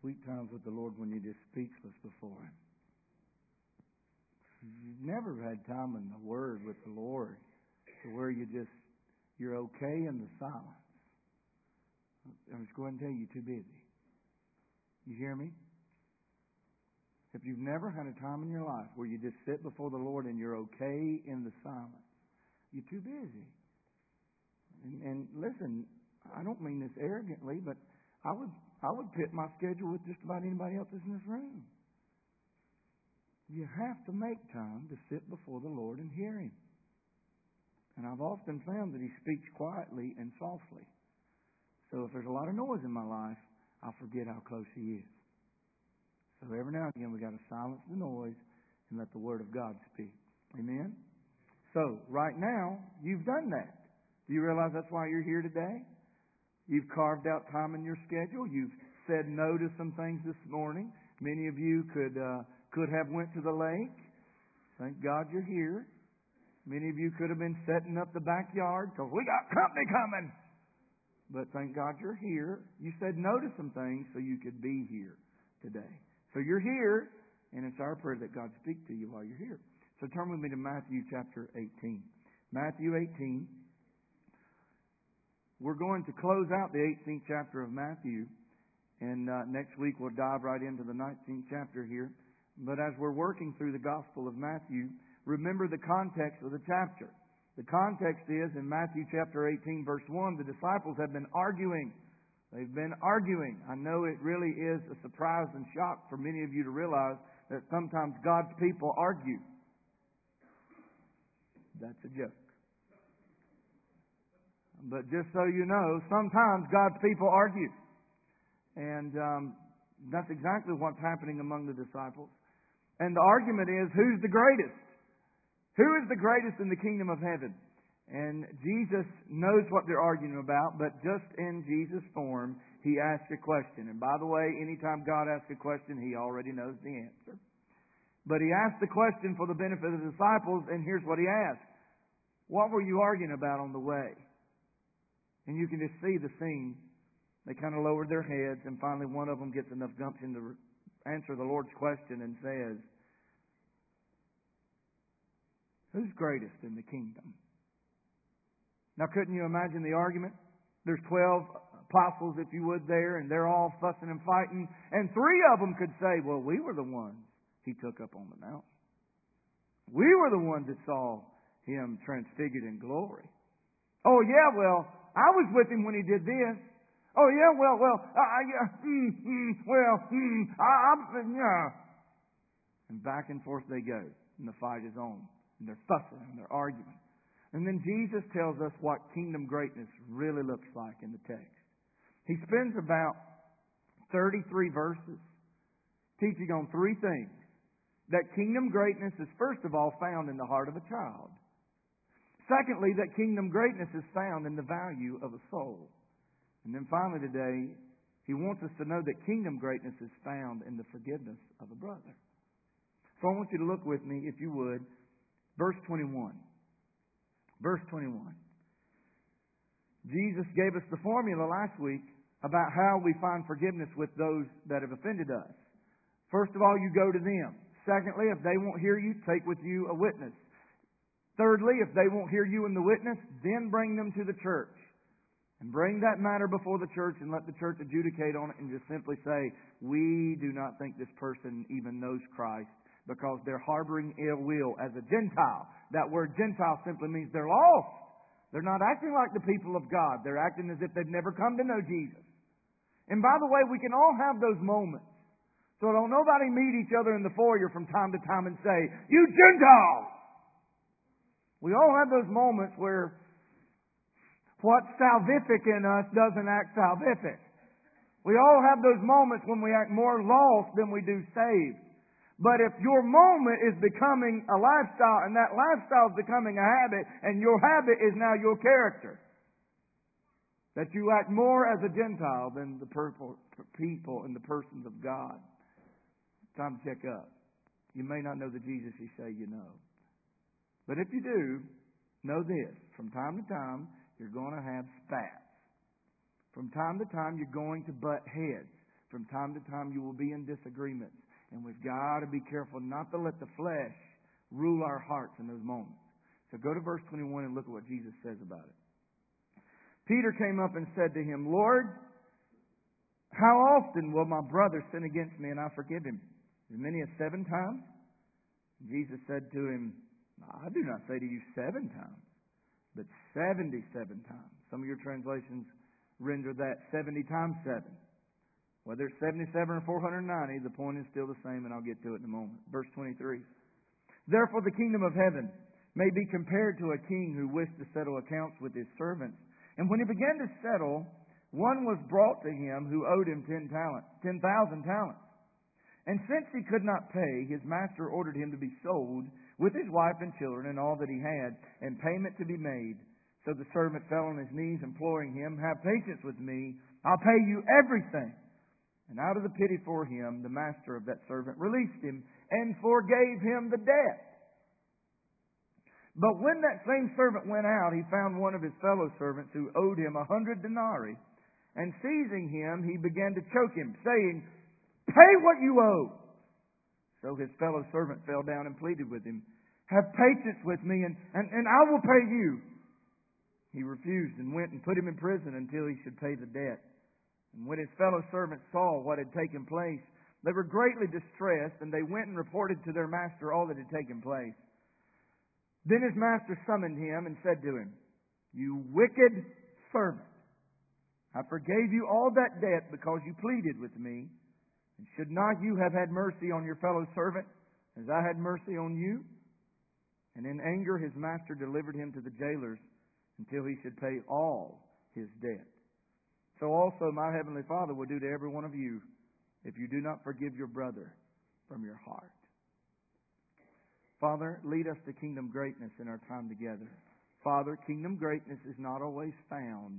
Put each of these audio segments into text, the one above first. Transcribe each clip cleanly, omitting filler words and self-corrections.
sweet times with the Lord when you're just speechless before Him. You've never had time in the Word with the Lord to where you're okay in the silence. I'm just going to tell you, you're too busy. You hear me? If you've never had a time in your life where you just sit before the Lord and you're okay in the silence, you're too busy. And listen, I don't mean this arrogantly, but I would pit my schedule with just about anybody else that's in this room. You have to make time to sit before the Lord and hear Him. And I've often found that He speaks quietly and softly. So if there's a lot of noise in my life, I'll forget how close He is. So every now and again we've got to silence the noise and let the Word of God speak. Amen? So right now, you've done that. Do you realize that's why you're here today? You've carved out time in your schedule. You've said no to some things this morning. Many of you could have went to the lake. Thank God you're here. Many of you could have been setting up the backyard because we got company coming. But thank God you're here. You said no to some things so you could be here today. So you're here, and it's our prayer that God speak to you while you're here. So turn with me to Matthew chapter 18. Matthew 18. We're going to close out the 18th chapter of Matthew, and next week we'll dive right into the 19th chapter here. But as we're working through the Gospel of Matthew, remember the context of the chapter. The context is in Matthew chapter 18, verse 1, the disciples have been arguing. They've been arguing. I know it really is a surprise and shock for many of you to realize that sometimes God's people argue. That's a joke. But just so you know, sometimes God's people argue. And that's exactly what's happening among the disciples. And the argument is, who's the greatest? Who is the greatest in the kingdom of heaven? And Jesus knows what they're arguing about, but just in Jesus' form, He asks a question. And by the way, anytime God asks a question, He already knows the answer. But He asked the question for the benefit of the disciples, and here's what He asked. What were you arguing about on the way? And you can just see the scene. They kind of lowered their heads, and finally one of them gets enough gumption to answer the Lord's question and says, who's greatest in the kingdom? Now, couldn't you imagine the argument? There's 12 apostles, if you would, there, and they're all fussing and fighting. And 3 of them could say, well, we were the ones He took up on the mountain. We were the ones that saw Him transfigured in glory. Oh, yeah, well, I was with Him when He did this. Oh, yeah, yeah. And back and forth they go. And the fight is on. And they're fussing and they're arguing. And then Jesus tells us what kingdom greatness really looks like in the text. He spends about 33 verses teaching on 3 things. That kingdom greatness is first of all found in the heart of a child. Secondly, that kingdom greatness is found in the value of a soul. And then finally today, He wants us to know that kingdom greatness is found in the forgiveness of a brother. So I want you to look with me, if you would, verse 21. Verse 21. Jesus gave us the formula last week about how we find forgiveness with those that have offended us. First of all, you go to them. Secondly, if they won't hear you, take with you a witness. Thirdly, if they won't hear you in the witness, then bring them to the church. And bring that matter before the church and let the church adjudicate on it and just simply say, we do not think this person even knows Christ because they're harboring ill will as a Gentile. That word Gentile simply means they're lost. They're not acting like the people of God. They're acting as if they've never come to know Jesus. And by the way, we can all have those moments. So don't nobody meet each other in the foyer from time to time and say, you Gentiles! We all have those moments where what's salvific in us doesn't act salvific. We all have those moments when we act more lost than we do saved. But if your moment is becoming a lifestyle and that lifestyle is becoming a habit and your habit is now your character, that you act more as a Gentile than the people and the persons of God, it's time to check up. You may not know the Jesus you say you know. But if you do, know this. From time to time, you're going to have spats. From time to time, you're going to butt heads. From time to time you will be in disagreements. And we've got to be careful not to let the flesh rule our hearts in those moments. So go to verse 21 and look at what Jesus says about it. Peter came up and said to him, Lord, how often will my brother sin against me and I forgive him? As many as 7 times? Jesus said to him, I do not say to you 7 times, but 77 times. Some of your translations render that 70 times 7. Whether it's 77 or 490, the point is still the same, and I'll get to it in a moment. Verse 23. Therefore the kingdom of heaven may be compared to a king who wished to settle accounts with his servants. And when he began to settle, one was brought to him who owed him 10,000 talents. And since he could not pay, his master ordered him to be sold with his wife and children and all that he had, and payment to be made. So the servant fell on his knees, imploring him, Have patience with me, I'll pay you everything. And out of the pity for him, the master of that servant released him and forgave him the debt. But when that same servant went out, he found one of his fellow servants who owed him 100 denarii. And seizing him, he began to choke him, saying, Pay what you owe. So his fellow servant fell down and pleaded with him, Have patience with me, and I will pay you. He refused and went and put him in prison until he should pay the debt. And when his fellow servants saw what had taken place, they were greatly distressed, and they went and reported to their master all that had taken place. Then his master summoned him and said to him, You wicked servant, I forgave you all that debt because you pleaded with me. And should not you have had mercy on your fellow servant, as I had mercy on you? And in anger his master delivered him to the jailers until he should pay all his debt. So also my heavenly Father will do to every one of you if you do not forgive your brother from your heart. Father, lead us to kingdom greatness in our time together. Father, kingdom greatness is not always found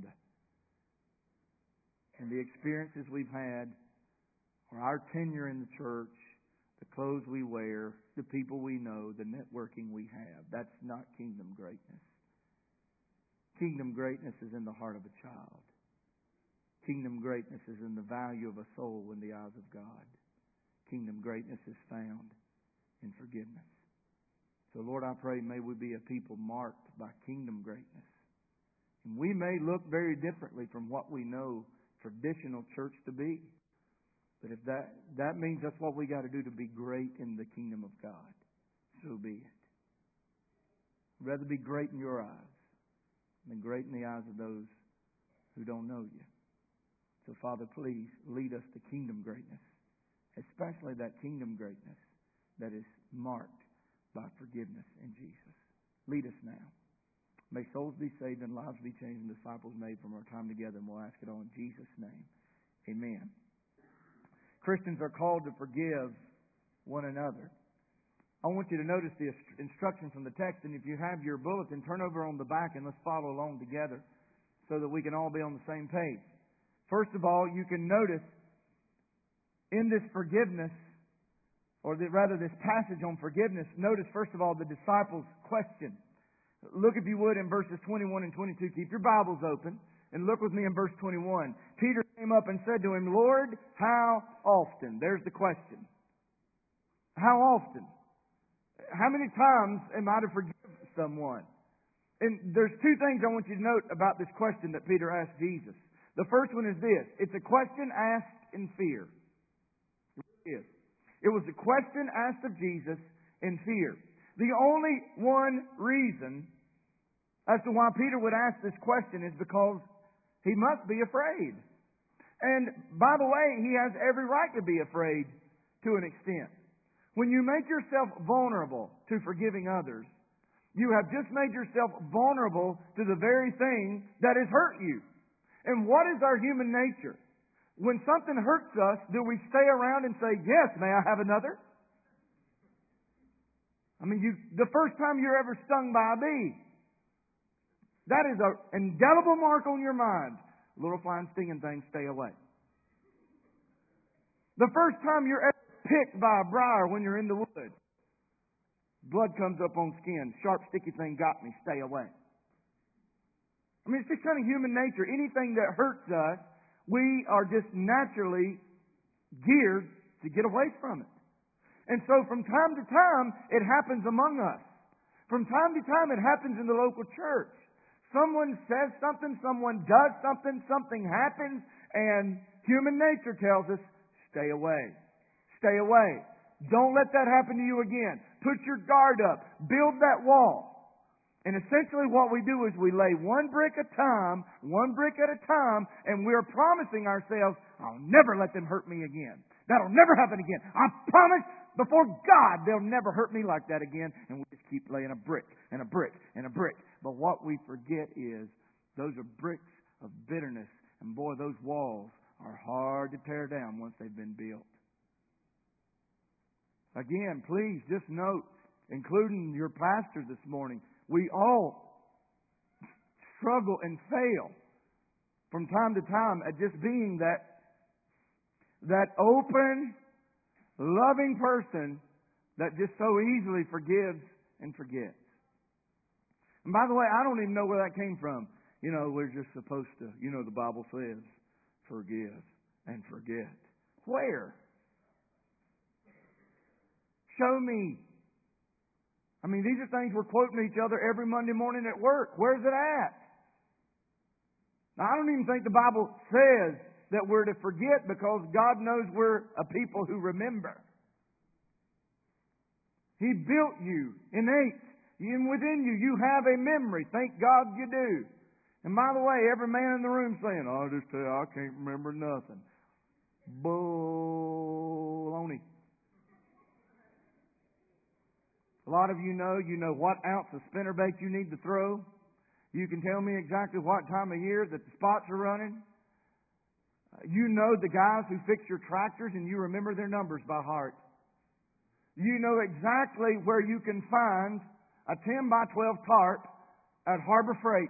in the experiences we've had, or our tenure in the church, the clothes we wear, the people we know, the networking we have. That's not kingdom greatness. Kingdom greatness is in the heart of a child. Kingdom greatness is in the value of a soul in the eyes of God. Kingdom greatness is found in forgiveness. So Lord, I pray, may we be a people marked by kingdom greatness. And we may look very differently from what we know traditional church to be. But if that means that's what we got to do to be great in the kingdom of God, so be it. I'd rather be great in your eyes than great in the eyes of those who don't know you. So Father, please lead us to kingdom greatness, especially that kingdom greatness that is marked by forgiveness in Jesus. Lead us now. May souls be saved and lives be changed and disciples made from our time together, and we'll ask it all in Jesus' name. Amen. Christians are called to forgive one another. I want you to notice the instructions from the text, and if you have your bulletin, turn over on the back and let's follow along together so that we can all be on the same page. First of all, you can notice in this forgiveness, or rather this passage on forgiveness, notice first of all the disciples' question. Look, if you would, in verses 21 and 22. Keep your Bibles open and look with me in verse 21. Peter came up and said to him, Lord, how often? There's the question. How often? How many times am I to forgive someone? And there's 2 things I want you to note about this question that Peter asked Jesus. The first one is this. It's a question asked in fear. It was a question asked of Jesus in fear. The only one reason as to why Peter would ask this question is because he must be afraid. And by the way, he has every right to be afraid to an extent. When you make yourself vulnerable to forgiving others, you have just made yourself vulnerable to the very thing that has hurt you. And what is our human nature? When something hurts us, do we stay around and say, yes, may I have another? I mean, the first time you're ever stung by a bee, that is an indelible mark on your mind. Little flying stinging things, stay away. The first time you're ever picked by a briar when you're in the woods, blood comes up on skin, sharp, sticky thing got me, stay away. I mean, it's just kind of human nature. Anything that hurts us, we are just naturally geared to get away from it. And so from time to time, it happens among us. From time to time, it happens in the local church. Someone says something, someone does something, something happens, and human nature tells us, stay away. Stay away. Don't let that happen to you again. Put your guard up. Build that wall. And essentially what we do is we lay one brick at a time, and we're promising ourselves, I'll never let them hurt me again. That'll never happen again. I promise before God they'll never hurt me like that again. And we just keep laying a brick and a brick and a brick. But what we forget is those are bricks of bitterness. And boy, those walls are hard to tear down once they've been built. Again, please just note, including your pastor this morning, we all struggle and fail from time to time at just being that open, loving person that just so easily forgives and forgets. And by the way, I don't even know where that came from. We're just supposed to, the Bible says, forgive and forget. Where? Show me. These are things we're quoting each other every Monday morning at work. Where's it at? Now, I don't even think the Bible says that we're to forget because God knows we're a people who remember. He built you innate. And within you, you have a memory. Thank God you do. And by the way, every man in the room saying, I'll just tell you, I can't remember nothing. Baloney. A lot of you know what ounce of spinnerbait you need to throw. You can tell me exactly what time of year that the spots are running. You know the guys who fix your tractors and you remember their numbers by heart. You know exactly where you can find a 10 by 12 tarp at Harbor Freight.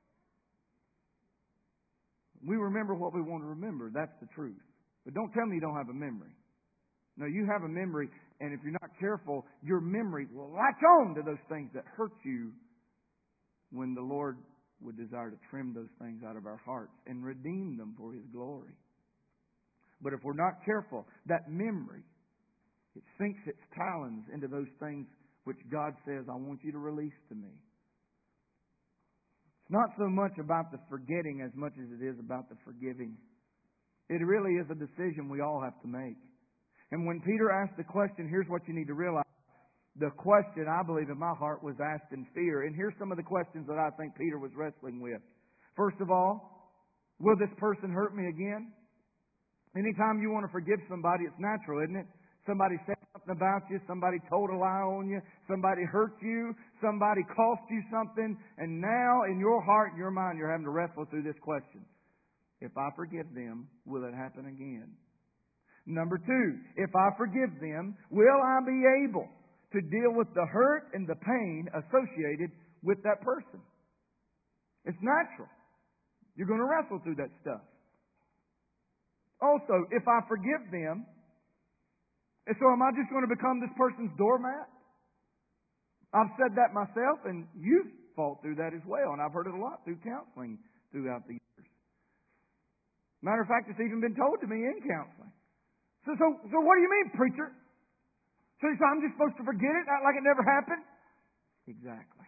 We remember what we want to remember. That's the truth. But don't tell me you don't have a memory. No, you have a memory, and if you're not careful, your memory will latch on to those things that hurt you when the Lord would desire to trim those things out of our hearts and redeem them for His glory. But if we're not careful, that memory, it sinks its talons into those things which God says, I want you to release to me. It's not so much about the forgetting as much as it is about the forgiving. It really is a decision we all have to make. And when Peter asked the question, here's what you need to realize. The question, I believe, in my heart was asked in fear. And here's some of the questions that I think Peter was wrestling with. First of all, will this person hurt me again? Anytime you want to forgive somebody, it's natural, isn't it? Somebody said something about you, somebody told a lie on you, somebody hurt you, somebody cost you something, and now in your heart and your mind you're having to wrestle through this question. If I forgive them, will it happen again? Number two, if I forgive them, will I be able to deal with the hurt and the pain associated with that person? It's natural. You're going to wrestle through that stuff. Also, if I forgive them, so am I just going to become this person's doormat? I've said that myself, and you've fought through that as well, and I've heard it a lot through counseling throughout the years. Matter of fact, it's even been told to me in counseling. So what do you mean, preacher? So I'm just supposed to forget it, act like it never happened? Exactly.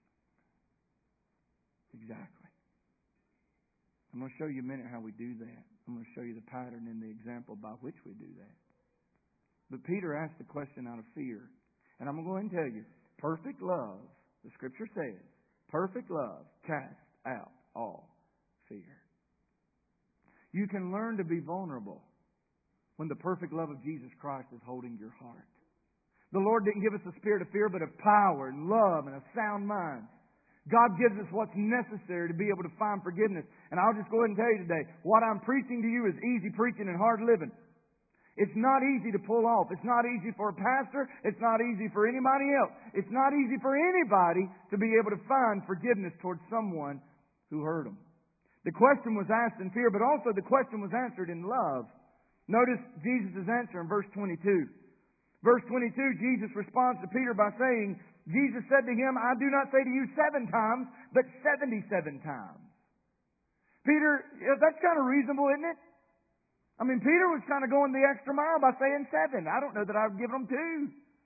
I'm going to show you in a minute how we do that. I'm going to show you the pattern and the example by which we do that. But Peter asked the question out of fear. And I'm going to go ahead and tell you, perfect love, the Scripture says, perfect love casts out all fear. You can learn to be vulnerable when the perfect love of Jesus Christ is holding your heart. The Lord didn't give us a spirit of fear, but of power and love and a sound mind. God gives us what's necessary to be able to find forgiveness. And I'll just go ahead and tell you today, what I'm preaching to you is easy preaching and hard living. It's not easy to pull off. It's not easy for a pastor. It's not easy for anybody else. It's not easy for anybody to be able to find forgiveness towards someone who hurt them. The question was asked in fear, but also the question was answered in love. Notice Jesus' answer in verse 22. Verse 22, Jesus responds to Peter by saying, Jesus said to him, I do not say to you 7 times, but 77 times. Peter, that's kind of reasonable, isn't it? I mean, Peter was kind of going the extra mile by saying 7. I don't know that I would give them 2.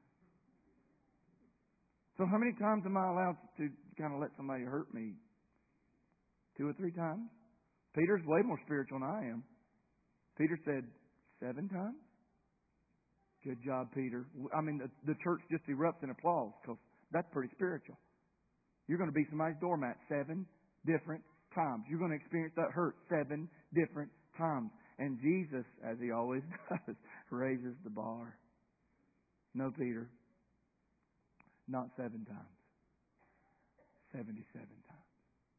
So how many times am I allowed to kind of let somebody hurt me? 2 or 3 times? Peter's way more spiritual than I am. Peter said, 7 times? Good job, Peter. I mean, the church just erupts in applause because that's pretty spiritual. You're going to be somebody's doormat 7 different times. You're going to experience that hurt 7 different times. And Jesus, as He always does, raises the bar. No, Peter. Not 7 times. 77 times.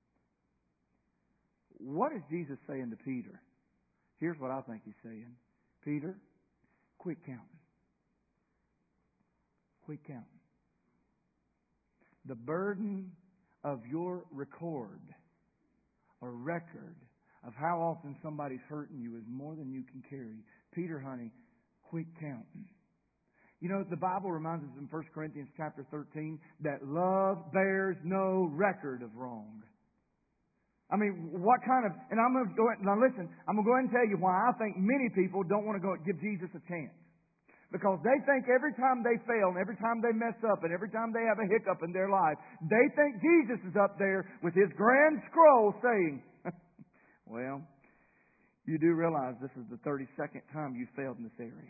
What is Jesus saying to Peter? Here's what I think He's saying. Peter, quit counting. Quit counting. The burden of your record or record of how often somebody's hurting you is more than you can carry. Peter, honey, quit counting. You know, the Bible reminds us in 1 Corinthians chapter 13 that love bears no record of wrong. I mean, what kind of... And I'm going to go ahead... Now listen, I'm going to go ahead and tell you why I think many people don't want to go give Jesus a chance. Because they think every time they fail and every time they mess up and every time they have a hiccup in their life, they think Jesus is up there with His grand scroll saying, well, you do realize this is the 32nd time you failed in this area.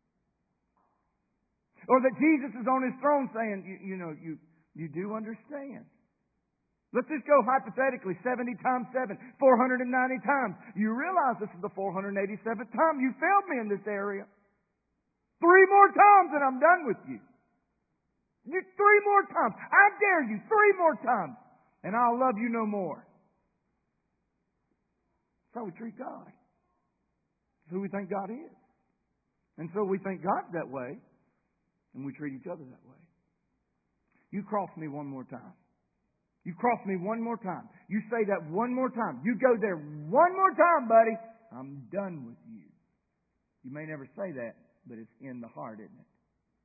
Or that Jesus is on His throne saying, you do understand. Let's just go hypothetically, 70 times 7, 490 times. You realize this is the 487th time you failed me in this area. 3 more times and I'm done with you. 3 more times. I dare you. 3 more times. And I'll love you no more. That's how we treat God. That's who we think God is. And so we think God's that way. And we treat each other that way. You cross me one more time. You cross me one more time. You say that one more time. You go there one more time, buddy. I'm done with you. You may never say that, but it's in the heart, isn't it?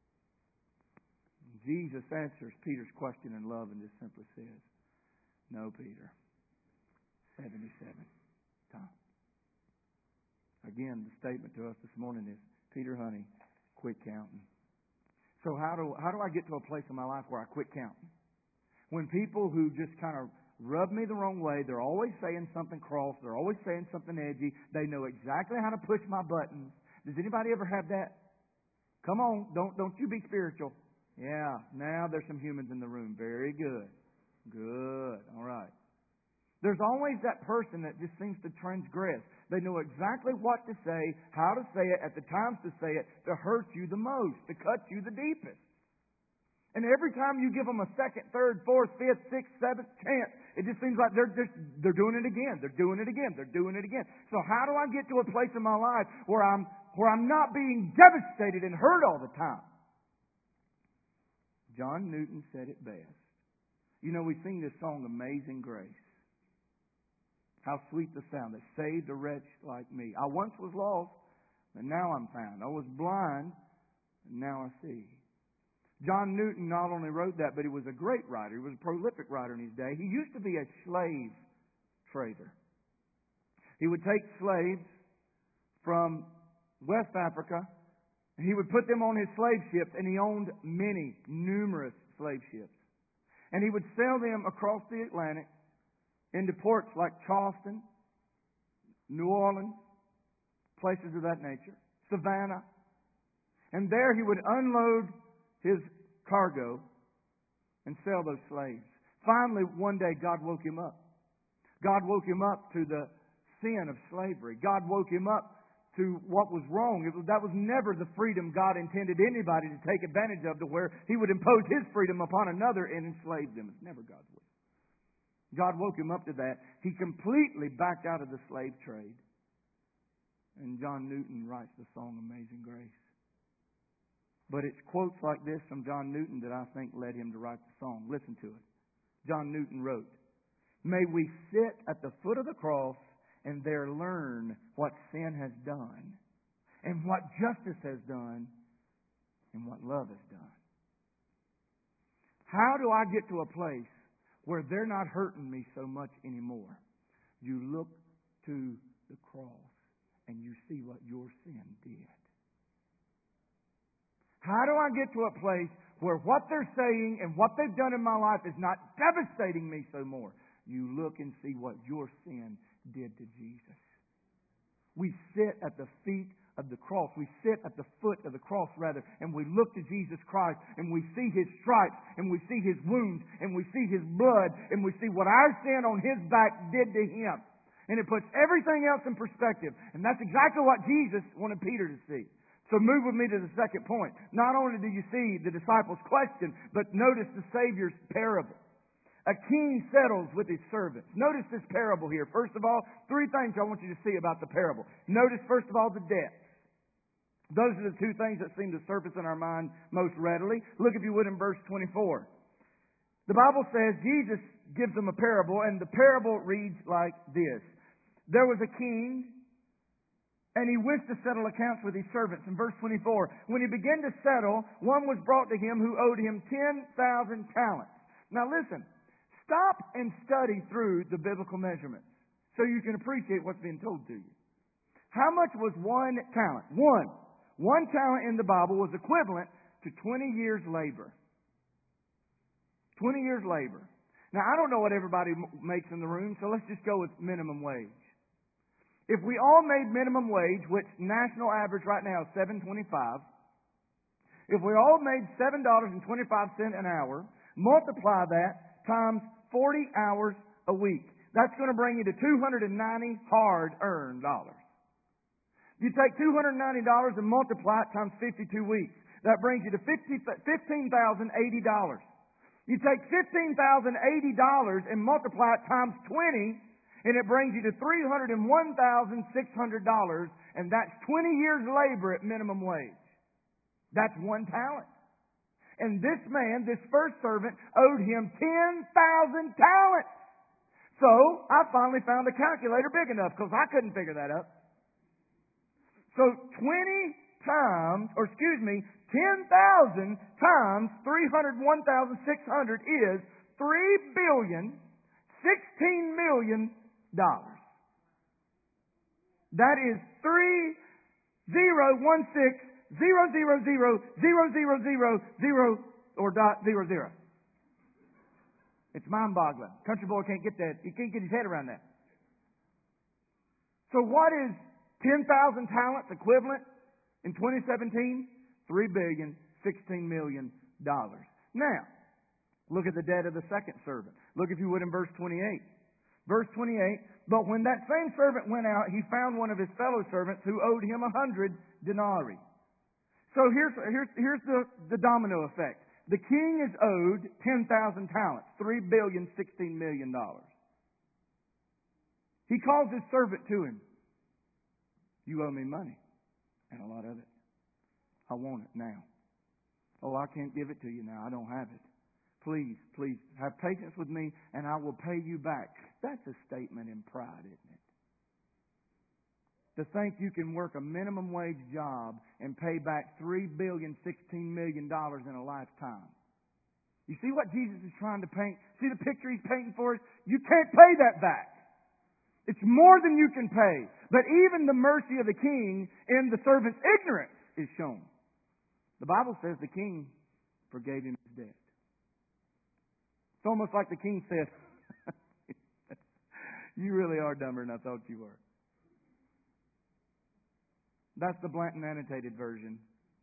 Jesus answers Peter's question in love and just simply says, no, Peter. 77 times. Again, the statement to us this morning is, Peter, honey, quit counting. So how do I get to a place in my life where I quit counting? When people who just kind of rub me the wrong way, they're always saying something cross, they're always saying something edgy, they know exactly how to push my buttons. Does anybody ever have that? Come on, don't you be spiritual. Yeah, now there's some humans in the room. Very good. Good. All right. There's always that person that just seems to transgress. They know exactly what to say, how to say it, at the times to say it, to hurt you the most, to cut you the deepest. And every time you give them a second, third, fourth, fifth, sixth, seventh chance, it just seems like they're doing it again. They're doing it again. They're doing it again. So how do I get to a place in my life where I'm not being devastated and hurt all the time? John Newton said it best. You know, we sing this song, Amazing Grace. How sweet the sound that saved a wretch like me. I once was lost, but now I'm found. I was blind, and now I see. John Newton not only wrote that, but he was a great writer. He was a prolific writer in his day. He used to be a slave trader. He would take slaves from West Africa, and he would put them on his slave ships, and he owned numerous slave ships. And he would sell them across the Atlantic into ports like Charleston, New Orleans, places of that nature, Savannah. And there he would unload his cargo and sell those slaves. Finally, one day, God woke him up. God woke him up to the sin of slavery. God woke him up to what was wrong. That was never the freedom God intended anybody to take advantage of, to where He would impose His freedom upon another and enslave them. It's never God's will. God woke him up to that. He completely backed out of the slave trade. And John Newton writes the song Amazing Grace. But it's quotes like this from John Newton that I think led him to write the song. Listen to it. John Newton wrote, "May we sit at the foot of the cross and there learn what sin has done, and what justice has done, and what love has done." How do I get to a place where they're not hurting me so much anymore? You look to the cross and you see what your sin did. How do I get to a place where what they're saying and what they've done in my life is not devastating me so more? You look and see what your sin did to Jesus. We sit at the feet of the cross. We sit at the foot of the cross, rather, and we look to Jesus Christ, and we see His stripes, and we see His wounds, and we see His blood, and we see what our sin on His back did to Him. And it puts everything else in perspective. And that's exactly what Jesus wanted Peter to see. So move with me to the second point. Not only do you see the disciples' question, but notice the Savior's parable. A king settles with his servants. Notice this parable here. First of all, three things I want you to see about the parable. Notice, first of all, the debts. Those are the two things that seem to surface in our mind most readily. Look, if you would, in verse 24. The Bible says Jesus gives them a parable, and the parable reads like this. There was a king, and he wished to settle accounts with his servants. In verse 24, when he began to settle, one was brought to him who owed him 10,000 talents. Now listen, stop and study through the biblical measurements so you can appreciate what's being told to you. How much was one talent? One talent in the Bible was equivalent to 20 years' labor. 20 years' labor. Now, I don't know what everybody makes in the room, so let's just go with minimum wage. If we all made minimum wage, which national average right now is $7.25, if we all made $7.25 an hour, multiply that times 40 hours a week. That's going to bring you to $290 hard-earned dollars. You take $290 and multiply it times 52 weeks. That brings you to $15,080. You take $15,080 and multiply it times 20, and it brings you to $301,600, and that's 20 years' labor at minimum wage. That's one talent. And this man, this first servant, owed him 10,000 talents. So I finally found a calculator big enough because I couldn't figure that out. So 10,000 times 301,600 is $3,016,000,000. That is 3,016,000,000,000 or .00. It's mind-boggling. Country boy can't get that. He can't get his head around that. So what is 10,000 talents equivalent in 2017? $3,016,000,000. Now, look at the debt of the second servant. Look, if you would, in verse 28. Verse 28, but when that same servant went out, he found one of his fellow servants who owed him 100 denarii. So here's the domino effect. The king is owed 10,000 talents, $3,016,000,000. He calls his servant to him. You owe me money, and a lot of it. I want it now. Oh, I can't give it to you now. I don't have it. Please have patience with me, and I will pay you back. That's a statement in pride, isn't it? To think you can work a minimum wage job and pay back $3,016,000,000 in a lifetime. You see what Jesus is trying to paint? See the picture He's painting for us? You can't pay that back. It's more than you can pay. But even the mercy of the king in the servant's ignorance is shown. The Bible says the king forgave him his debt. It's almost like the king said, you really are dumber than I thought you were. That's the Blanton annotated version.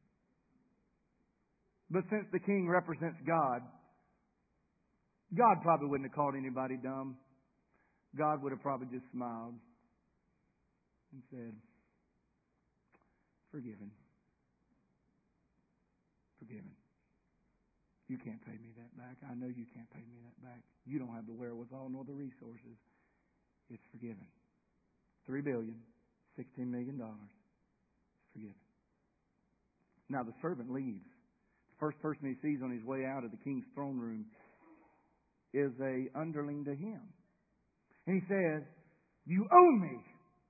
But since the king represents God, God probably wouldn't have called anybody dumb. God would have probably just smiled and said, forgiven. Forgiven. You can't pay me that back. I know you can't pay me that back. You don't have the wherewithal nor the resources. It's forgiven. $3,016,000,000. Forgiven. Now the servant leaves. The first person he sees on his way out of the king's throne room is a underling to him. And he says, you owe me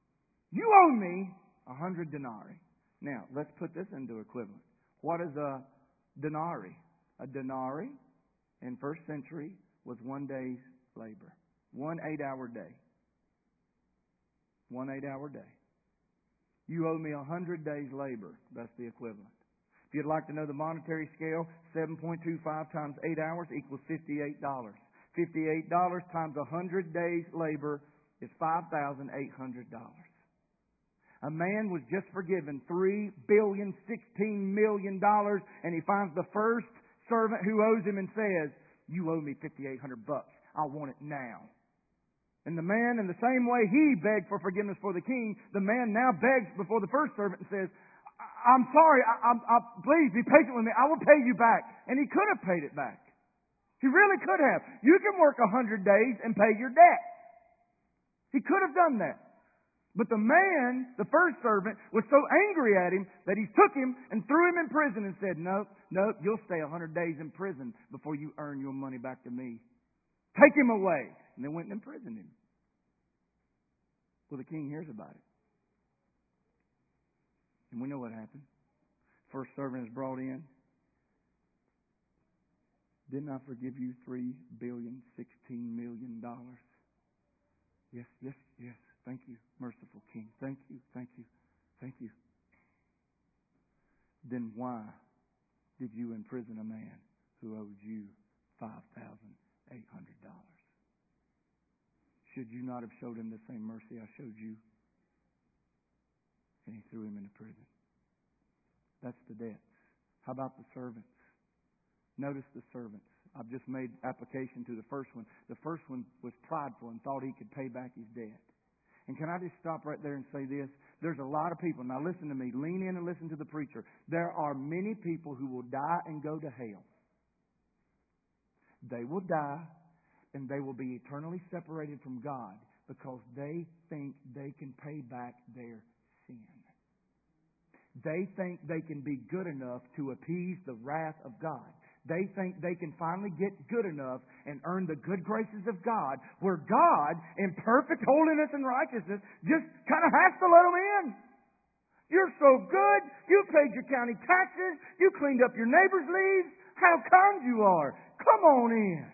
100 denarii. Now, let's put this into equivalent. What is a denarii? A denarii in first century was 1 day's labor. 1 8-hour day. 1 8-hour day. You owe me 100 days' labor. That's the equivalent. If you'd like to know the monetary scale, 7.25 times 8 hours equals $58. $58 times 100 days' labor is $5,800. A man was just forgiven $3,016 million, and he finds the first servant who owes him and says, "You owe me $5,800. I want it now." And the man, in the same way he begged for forgiveness for the king, the man now begs before the first servant and says, "I'm sorry, please be patient with me. I will pay you back." And he could have paid it back. He really could have. You can work 100 days and pay your debt. He could have done that. But the man, the first servant, was so angry at him that he took him and threw him in prison and said, "No, you'll stay 100 days in prison before you earn your money back to me. Take him away." And they went and imprisoned him. Well, the king hears about it. And we know what happened. First servant is brought in. "Didn't I forgive you $3,016 million? Yes. Thank you, merciful king. Thank you. Then why did you imprison a man who owed you $5,800? Should you not have showed him the same mercy I showed you?" And he threw him into prison. That's the debts. How about the servants? Notice the servants. I've just made application to the first one. The first one was prideful and thought he could pay back his debt. And can I just stop right there and say this? There's a lot of people. Now listen to me. Lean in and listen to the preacher. There are many people who will die and go to hell. They will die and they will be eternally separated from God because they think they can pay back their sin. They think they can be good enough to appease the wrath of God. They think they can finally get good enough and earn the good graces of God, where God, in perfect holiness and righteousness, just kind of has to let them in. You're so good. You paid your county taxes. You cleaned up your neighbor's leaves. How kind you are. Come on in.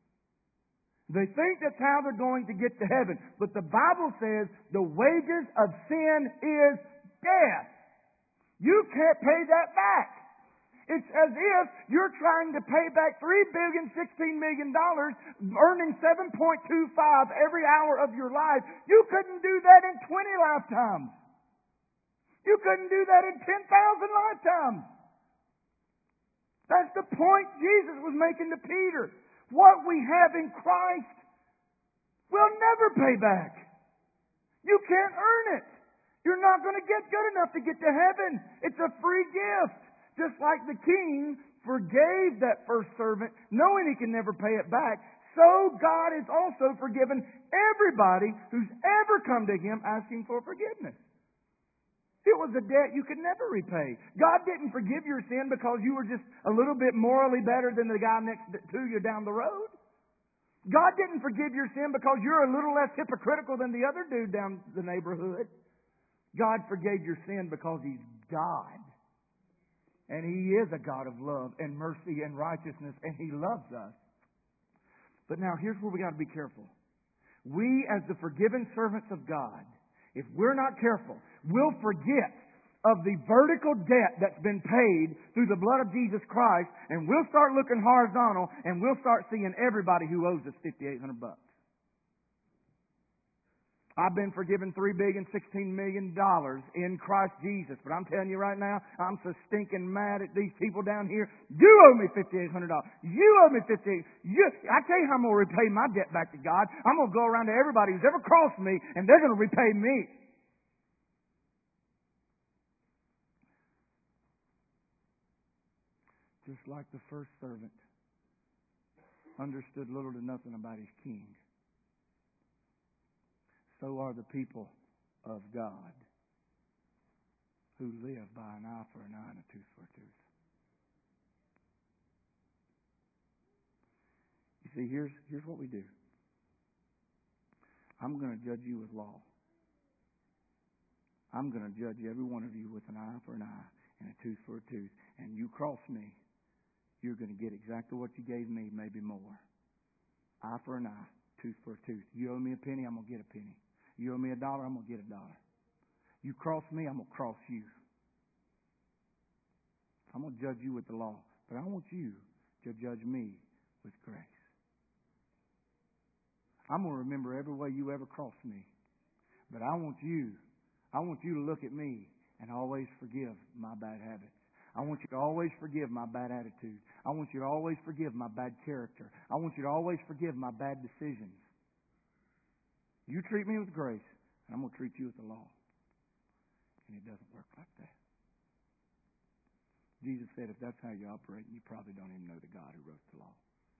They think that's how they're going to get to heaven. But the Bible says the wages of sin is death. You can't pay that back. It's as if you're trying to pay back $3,016 million, earning 7.25 every hour of your life. You couldn't do that in 20 lifetimes. You couldn't do that in 10,000 lifetimes. That's the point Jesus was making to Peter. What we have in Christ, we'll never pay back. You can't earn it. You're not going to get good enough to get to heaven. It's a free gift. Just like the king forgave that first servant, knowing he can never pay it back, so God has also forgiven everybody who's ever come to him asking for forgiveness. It was a debt you could never repay. God didn't forgive your sin because you were just a little bit morally better than the guy next to you down the road. God didn't forgive your sin because you're a little less hypocritical than the other dude down the neighborhood. God forgave your sin because He's God. And He is a God of love and mercy and righteousness, and He loves us. But now here's where we got to be careful. We, as the forgiven servants of God, if we're not careful, we'll forget of the vertical debt that's been paid through the blood of Jesus Christ, and we'll start looking horizontal, and we'll start seeing everybody who owes us $5,800. I've been forgiven $3,016 million in Christ Jesus. But I'm telling you right now, I'm so stinking mad at these people down here. You owe me $5,800. You owe me $5,800. I tell you how I'm going to repay my debt back to God. I'm going to go around to everybody who's ever crossed me, and they're going to repay me. Just like the first servant understood little to nothing about his king, so are the people of God who live by an eye for an eye and a tooth for a tooth. You see, here's what we do. I'm going to judge you with law. I'm going to judge every one of you with an eye for an eye and a tooth for a tooth. And you cross me, you're going to get exactly what you gave me, maybe more. Eye for an eye, tooth for a tooth. You owe me a penny, I'm going to get a penny. You owe me $1, I'm going to get $1. You cross me, I'm going to cross you. I'm going to judge you with the law. But I want you to judge me with grace. I'm going to remember every way you ever crossed me. But I want you to look at me and always forgive my bad habits. I want you to always forgive my bad attitude. I want you to always forgive my bad character. I want you to always forgive my bad decisions. You treat me with grace, and I'm going to treat you with the law. And it doesn't work like that. Jesus said, if that's how you operate, you probably don't even know the God who wrote the law.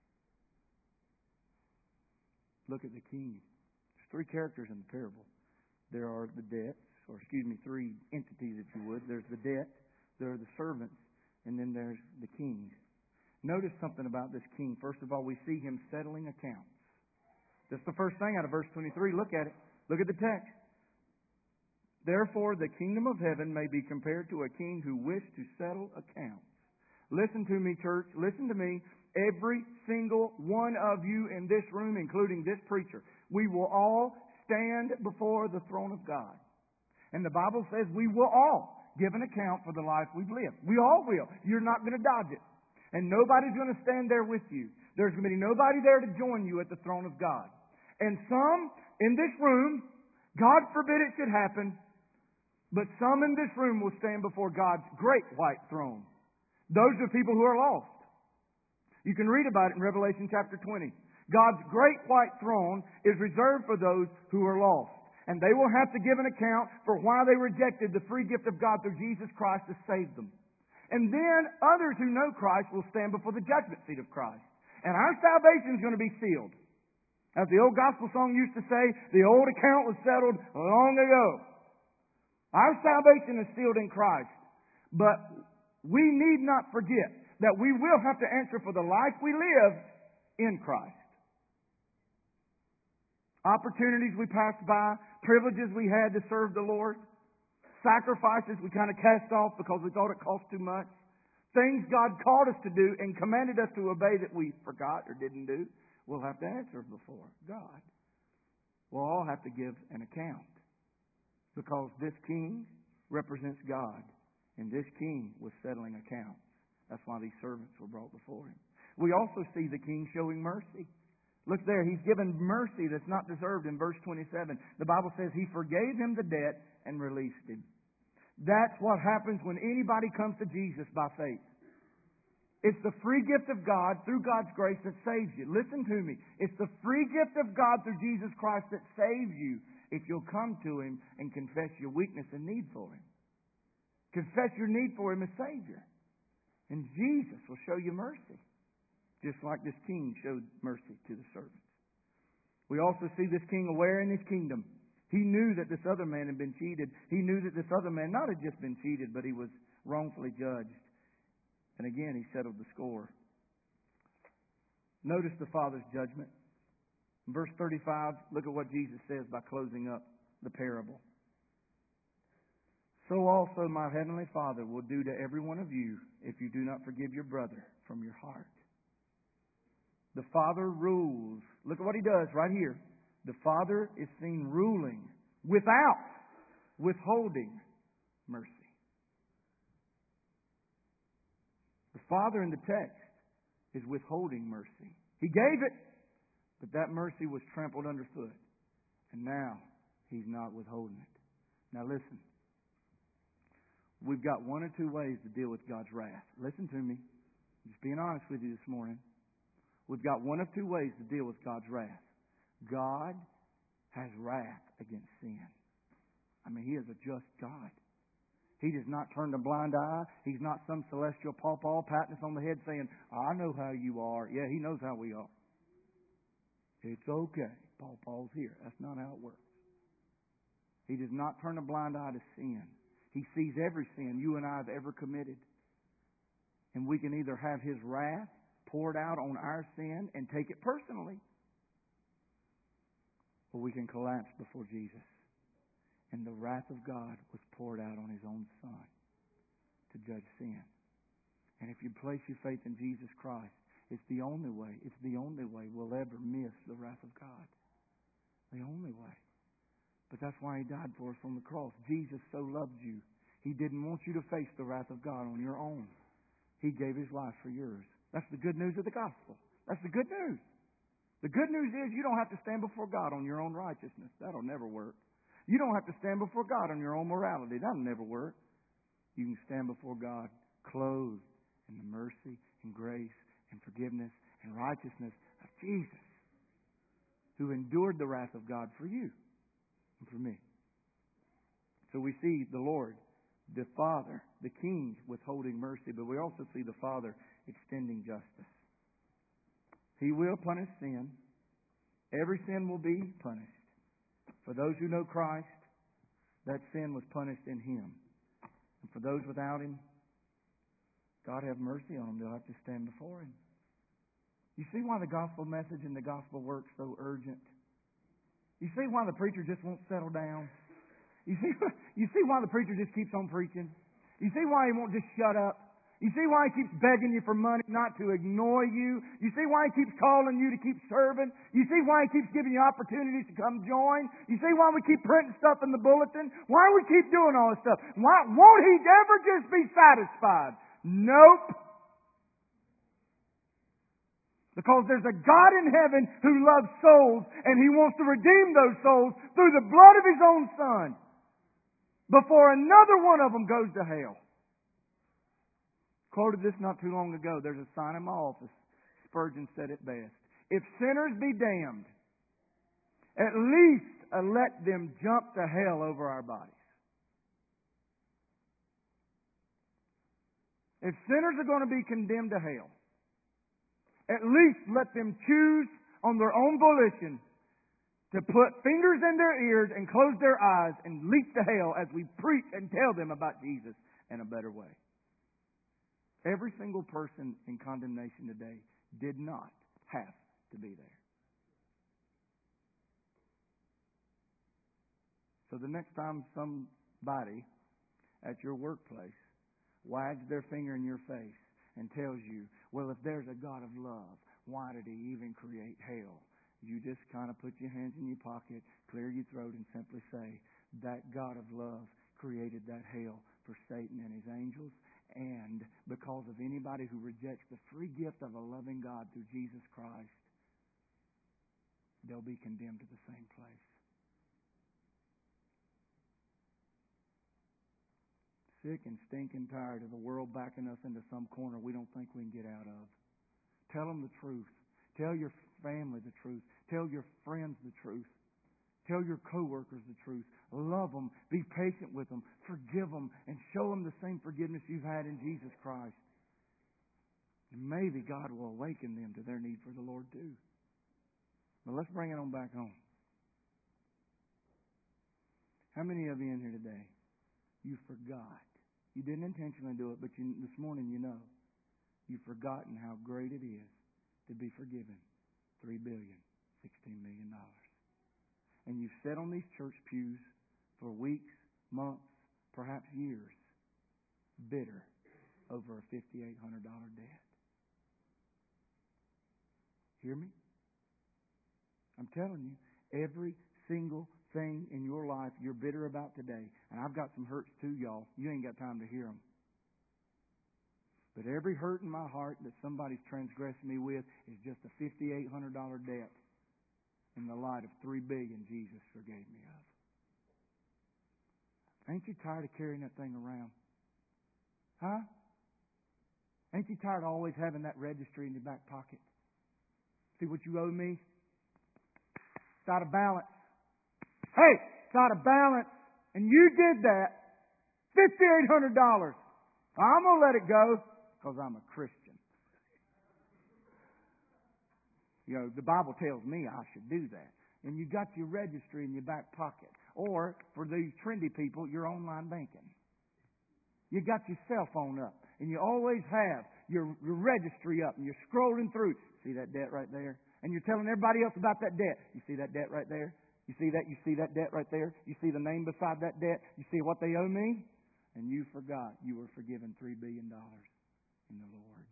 Look at the king. There's three characters in the parable. There are the debts, three entities, if you would. There's the debt, there are the servants, and then there's the king. Notice something about this king. First of all, we see him settling accounts. That's the first thing out of verse 23. Look at it. Look at the text. Therefore, the kingdom of heaven may be compared to a king who wished to settle accounts. Listen to me, church. Listen to me. Every single one of you in this room, including this preacher, we will all stand before the throne of God. And the Bible says we will all give an account for the life we've lived. We all will. You're not going to dodge it. And nobody's going to stand there with you. There's going to be nobody there to join you at the throne of God. And some in this room, God forbid it should happen, but some in this room will stand before God's great white throne. Those are people who are lost. You can read about it in Revelation chapter 20. God's great white throne is reserved for those who are lost. And they will have to give an account for why they rejected the free gift of God through Jesus Christ to save them. And then others who know Christ will stand before the judgment seat of Christ. And our salvation is going to be sealed. As the old gospel song used to say, the old account was settled long ago. Our salvation is sealed in Christ. But we need not forget that we will have to answer for the life we live in Christ. Opportunities we passed by, privileges we had to serve the Lord, sacrifices we kind of cast off because we thought it cost too much, things God called us to do and commanded us to obey that we forgot or didn't do, we'll have to answer before God. We'll all have to give an account because this king represents God and this king was settling accounts. That's why these servants were brought before him. We also see the king showing mercy. Look there, he's given mercy that's not deserved in verse 27. The Bible says he forgave him the debt and released him. That's what happens when anybody comes to Jesus by faith. It's the free gift of God through God's grace that saves you. Listen to me. It's the free gift of God through Jesus Christ that saves you if you'll come to him and confess your weakness and need for him. Confess your need for him as Savior. And Jesus will show you mercy. Just like this king showed mercy to the servants. We also see this king aware in his kingdom. He knew that this other man had been cheated. He knew that this other man not had just been cheated, but he was wrongfully judged. And again, he settled the score. Notice the Father's judgment. In verse 35, look at what Jesus says by closing up the parable. So also my heavenly Father will do to every one of you if you do not forgive your brother from your heart. The Father rules. Look at what he does right here. The Father is seen ruling without withholding mercy. The Father in the text is withholding mercy. He gave it, but that mercy was trampled underfoot. And now he's not withholding it. Now listen. We've got one or two ways to deal with God's wrath. Listen to me. I'm just being honest with you this morning. We've got one of two ways to deal with God's wrath. God has wrath against sin. I mean, He is a just God. He does not turn a blind eye. He's not some celestial pawpaw patting us on the head saying, I know how you are. Yeah, He knows how we are. It's okay. Pawpaw's here. That's not how it works. He does not turn a blind eye to sin. He sees every sin you and I have ever committed. And we can either have His wrath poured out on our sin and take it personally, or we can collapse before Jesus. And the wrath of God was poured out on His own Son to judge sin. And if you place your faith in Jesus Christ, it's the only way we'll ever miss the wrath of God. The only way. But that's why He died for us on the cross. Jesus so loved you. He didn't want you to face the wrath of God on your own. He gave His life for yours. That's the good news of the gospel. That's the good news. The good news is you don't have to stand before God on your own righteousness. That'll never work. You don't have to stand before God on your own morality. That'll never work. You can stand before God clothed in the mercy and grace and forgiveness and righteousness of Jesus, who endured the wrath of God for you and for me. So we see the Lord, the Father, the King withholding mercy, but we also see the Father extending justice. He will punish sin. Every sin will be punished. For those who know Christ, that sin was punished in Him. And for those without Him, God have mercy on them. They'll have to stand before Him. You see why the gospel message and the gospel work so urgent? You see why the preacher just won't settle down? You see why the preacher just keeps on preaching? You see why he won't just shut up? You see why he keeps begging you for money, not to ignore you? You see why he keeps calling you to keep serving? You see why he keeps giving you opportunities to come join? You see why we keep printing stuff in the bulletin? Why we keep doing all this stuff? Why won't he ever just be satisfied? Nope. Because there's a God in heaven who loves souls, and He wants to redeem those souls through the blood of His own Son before another one of them goes to hell. Quoted this not too long ago. There's a sign in my office. Spurgeon said it best. If sinners be damned, at least let them jump to hell over our bodies. If sinners are going to be condemned to hell, at least let them choose on their own volition to put fingers in their ears and close their eyes and leap to hell as we preach and tell them about Jesus in a better way. Every single person in condemnation today did not have to be there. So the next time somebody at your workplace wags their finger in your face and tells you, well, if there's a God of love, why did He even create hell? You just kind of put your hands in your pocket, clear your throat, and simply say, that God of love created that hell for Satan and his angels, and because of anybody who rejects the free gift of a loving God through Jesus Christ, they'll be condemned to the same place. Sick and stinking tired of the world backing us into some corner we don't think we can get out of. Tell them the truth. Tell your family the truth. Tell your friends the truth. Tell your coworkers the truth. Love them. Be patient with them. Forgive them. And show them the same forgiveness you've had in Jesus Christ. And maybe God will awaken them to their need for the Lord too. But let's bring it on back home. How many of you in here today, you forgot? You didn't intentionally do it, but this morning you know. You've forgotten how great it is to be forgiven $3 billion, $16 million. And you've sat on these church pews for weeks, months, perhaps years, bitter over a $5,800 debt. Hear me? I'm telling you, every single thing in your life you're bitter about today, and I've got some hurts too, y'all. You ain't got time to hear them. But every hurt in my heart that somebody's transgressed me with is just a $5,800 debt in the light of $3 billion Jesus forgave me of. Ain't you tired of carrying that thing around? Huh? Ain't you tired of always having that registry in your back pocket? See what you owe me? It's out of balance. Hey, it's out of balance. And you did that. $5,800. I'm going to let it go because I'm a Christian. You know, the Bible tells me I should do that. And you got your registry in your back pocket. Or, for these trendy people, your online banking. You got your cell phone up. And you always have your registry up. And you're scrolling through. See that debt right there? And you're telling everybody else about that debt. You see that debt right there? You see that? You see that debt right there? You see the name beside that debt? You see what they owe me? And you forgot you were forgiven $3 billion in the Lord.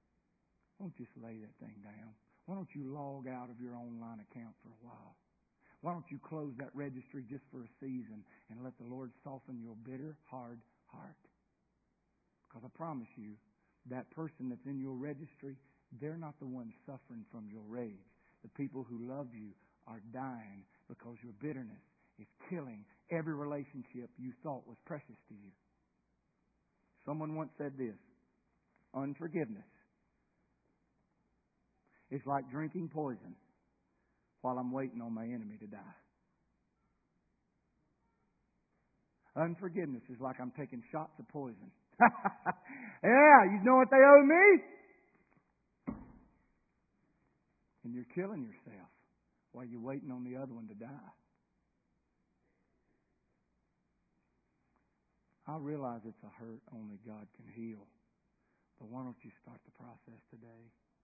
Why don't you just lay that thing down? Why don't you log out of your online account for a while? Why don't you close that registry just for a season and let the Lord soften your bitter, hard heart? Because I promise you, that person that's in your registry, they're not the ones suffering from your rage. The people who love you are dying because your bitterness is killing every relationship you thought was precious to you. Someone once said this: unforgiveness is like drinking poison while I'm waiting on my enemy to die. Unforgiveness is like I'm taking shots of poison. Yeah, you know what they owe me? And you're killing yourself while you're waiting on the other one to die. I realize it's a hurt only God can heal. But why don't you start the process today?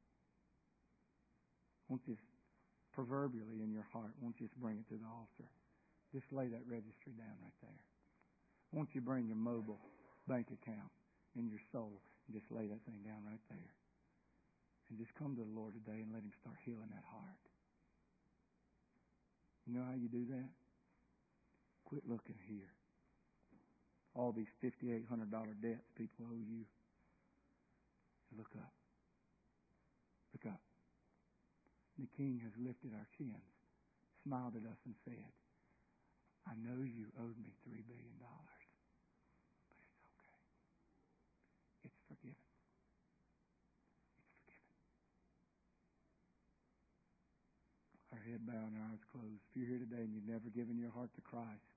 Won't you, proverbially in your heart, won't you just bring it to the altar? Just lay that registry down right there. Won't you bring your mobile bank account in your soul and just lay that thing down right there? And just come to the Lord today and let Him start healing that heart. You know how you do that? Quit looking here. All these $5,800 debts people owe you. Look up. Look up. The King has lifted our chins, smiled at us and said, I know you owed me $3 billion, but it's okay. It's forgiven. It's forgiven. Our head bowed and our eyes closed. If you're here today and you've never given your heart to Christ,